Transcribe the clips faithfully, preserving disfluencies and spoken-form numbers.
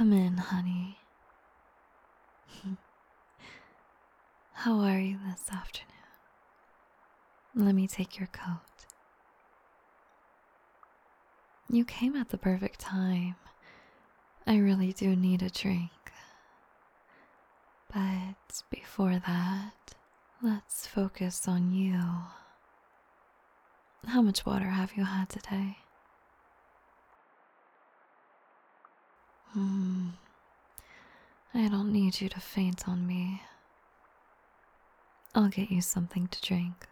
Come in, honey. How are you this afternoon? Let me take your coat. You came at the perfect time. I really do need a drink. But before that, let's focus on you. How much water have you had today? Hmm. I don't need you to faint on me. I'll get you something to drink.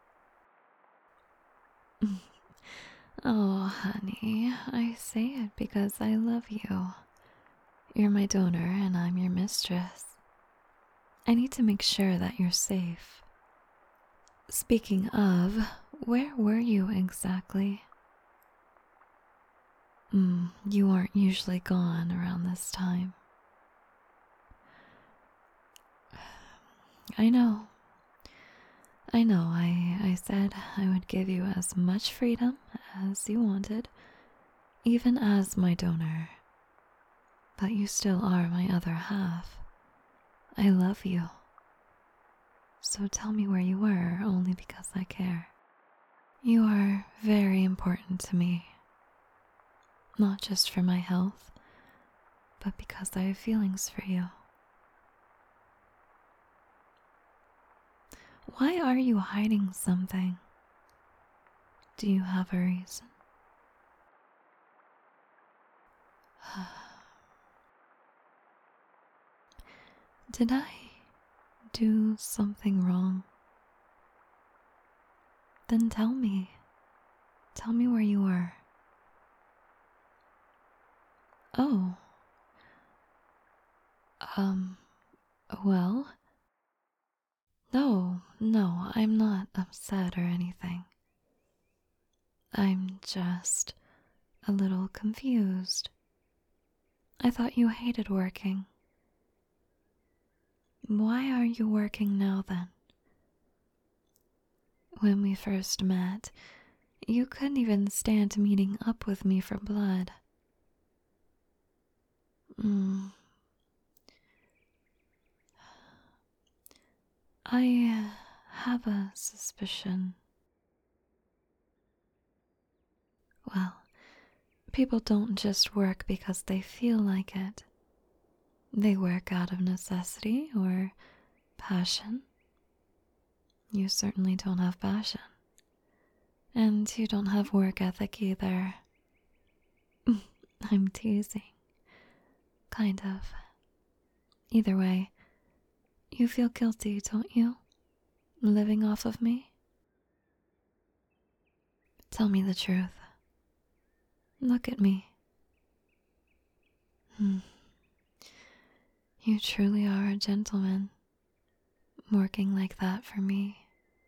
Oh, honey, I say it because I love you. You're my donor and I'm your mistress. I need to make sure that you're safe. Speaking of, where were you exactly? Hmm, you aren't usually gone around this time. I know. I know, I, I said I would give you as much freedom as you wanted, even as my donor. But you still are my other half. I love you. So tell me where you were, only because I care. You are very important to me. Not just for my health, but because I have feelings for you. Why are you hiding something? Do you have a reason? Did I do something wrong? Then tell me. Tell me where you were. Oh. Um, well. No, no, I'm not upset or anything. I'm just a little confused. I thought you hated working. Why are you working now then? When we first met, you couldn't even stand meeting up with me for blood. Mm. I have a suspicion. Well, people don't just work because they feel like it. They work out of necessity or passion. You certainly don't have passion. And you don't have work ethic either. I'm teasing. Kind of. Either way, you feel guilty, don't you? Living off of me? Tell me the truth. Look at me. Hmm. You truly are a gentleman, working like that for me.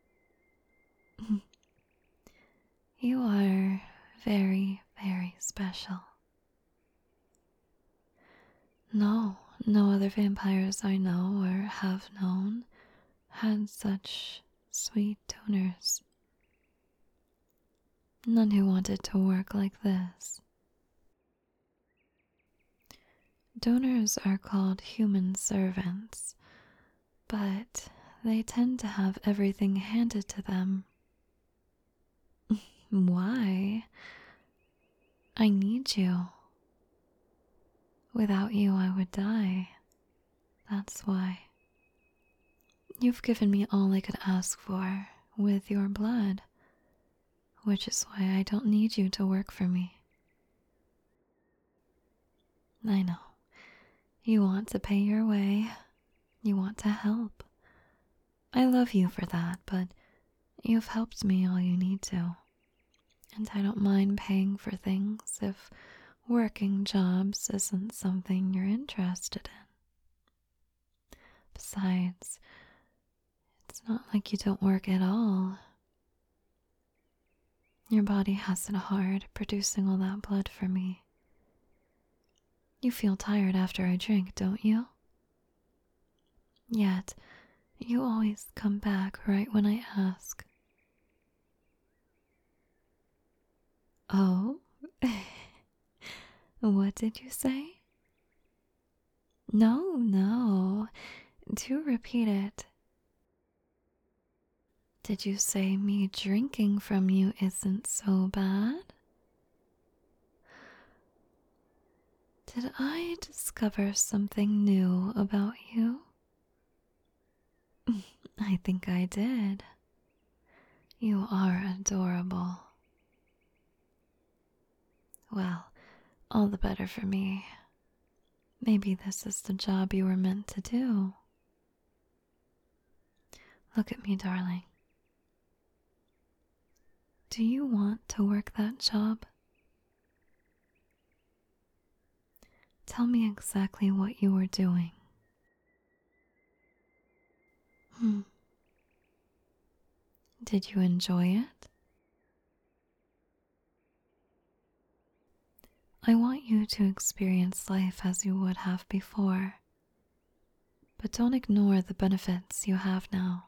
You are very, very special. No, no other vampires I know or have known had such sweet donors. None who wanted to work like this. Donors are called human servants, but they tend to have everything handed to them. Why? I need you. Without you, I would die. That's why. You've given me all I could ask for with your blood, which is why I don't need you to work for me. I know. You want to pay your way. You want to help. I love you for that, but you've helped me all you need to. And I don't mind paying for things if working jobs isn't something you're interested in. Besides, it's not like you don't work at all. Your body has it hard producing all that blood for me. You feel tired after I drink, don't you? Yet, you always come back right when I ask. Oh? What did you say? No, no. Do repeat it. Did you say me drinking from you isn't so bad? Did I discover something new about you? I think I did. You are adorable. Well, all the better for me. Maybe this is the job you were meant to do. Look at me, darling. Do you want to work that job? Tell me exactly what you were doing. Hmm. Did you enjoy it? I want you to experience life as you would have before, but don't ignore the benefits you have now.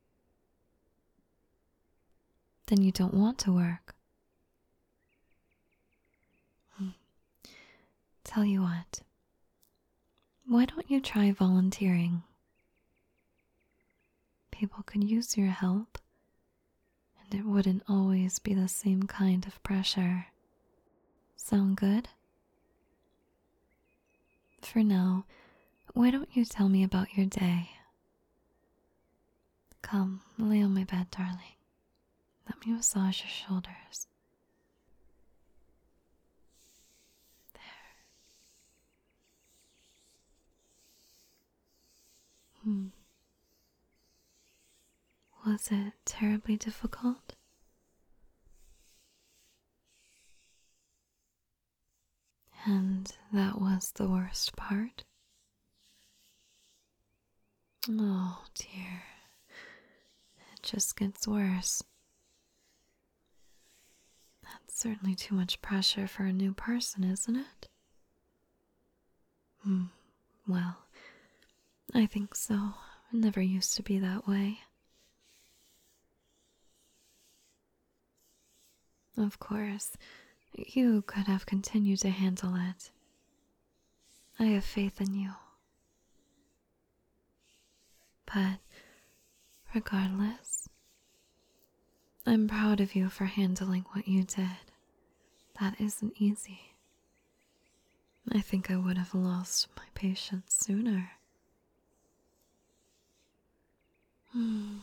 Then you don't want to work. Hmm. Tell you what, why don't you try volunteering? People could use your help, and it wouldn't always be the same kind of pressure. Sound good? For now, why don't you tell me about your day? Come, lay on my bed, darling. Let me massage your shoulders. There. Hmm. Was it terribly difficult? And that was the worst part? Oh dear. It just gets worse. That's certainly too much pressure for a new person, isn't it? Hmm. Well, I think so. It never used to be that way. Of course, you could have continued to handle it. I have faith in you. But regardless, I'm proud of you for handling what you did. That isn't easy. I think I would have lost my patience sooner. Hmm.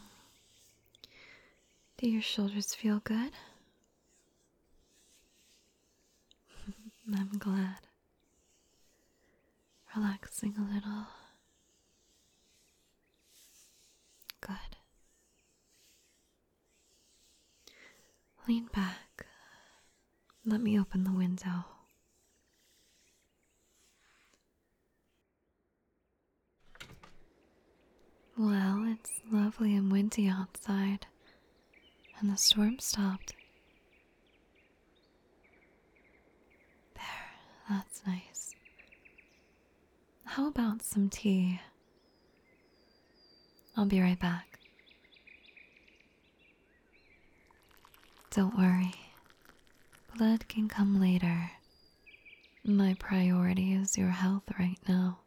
Do your shoulders feel good? I'm glad. Relaxing a little. Good. Lean back. Let me open the window. Well, it's lovely and windy outside, and the storm stopped. There, that's nice. How about some tea? I'll be right back. Don't worry. Blood can come later. My priority is your health right now.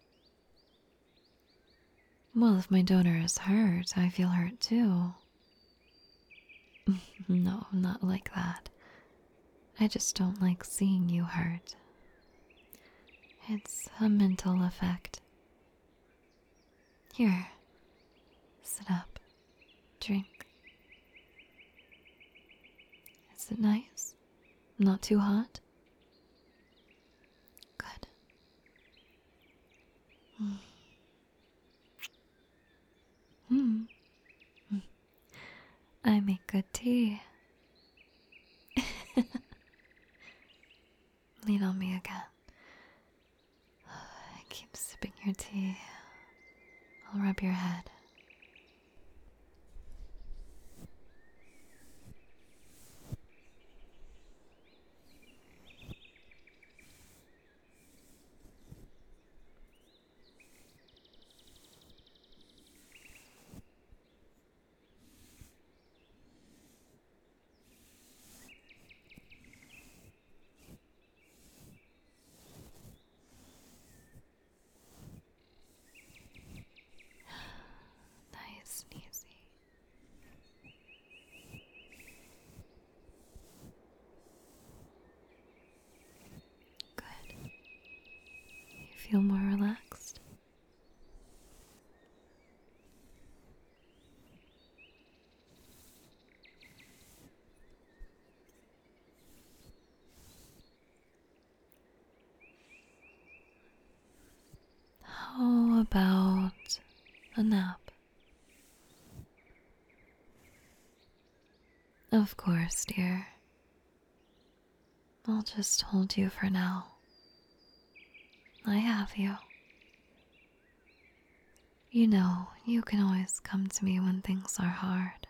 Well, if my donor is hurt, I feel hurt too. No, not like that. I just don't like seeing you hurt. It's a mental effect. Here, sit up, drink. Is it nice? Not too hot? Good. Mm. Mm. Mm. I make good tea. Lean on me again. Keep sipping your tea. I'll rub your head. feel more relaxed? How about a nap? Of course, dear. I'll just hold you for now. I have you. You know, you can always come to me when things are hard.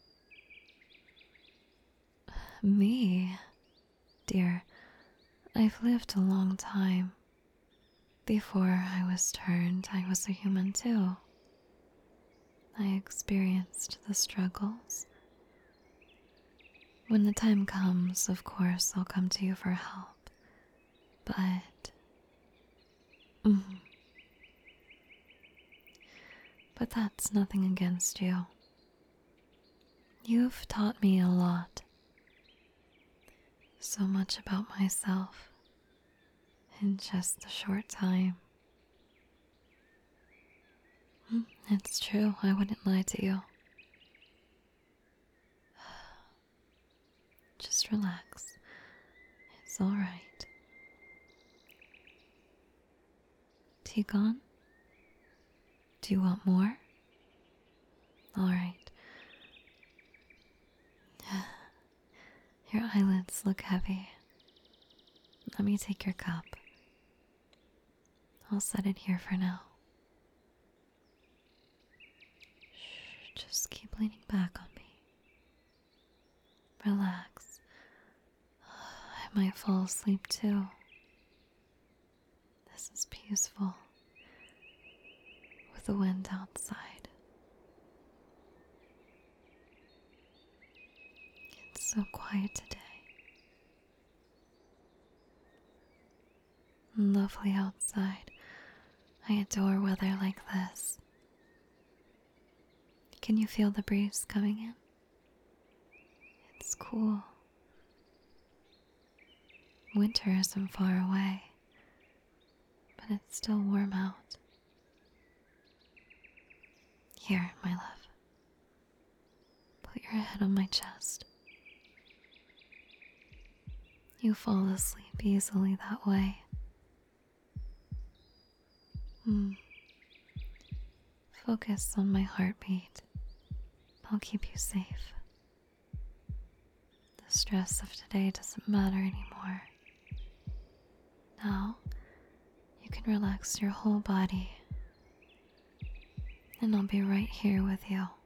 Me? Dear, I've lived a long time. Before I was turned, I was a human too. I experienced the struggles. When the time comes, of course, I'll come to you for help. But... Mm, but that's nothing against you. You've taught me a lot. So much about myself in just a short time. Mm, It's true, I wouldn't lie to you. Just relax. It's alright. Tea gone? Do you want more? Alright. Your eyelids look heavy. Let me take your cup. I'll set it here for now. Shh, just keep leaning back on me. Relax. I might fall asleep too. This is peaceful. With the wind outside. It's so quiet today. Lovely outside. I adore weather like this. Can you feel the breeze coming in? It's cool. Winter isn't far away, but it's still warm out. Here, my love. Put your head on my chest. You fall asleep easily that way. Hmm. Focus on my heartbeat. I'll keep you safe. The stress of today doesn't matter anymore. Now, you can relax your whole body, and I'll be right here with you.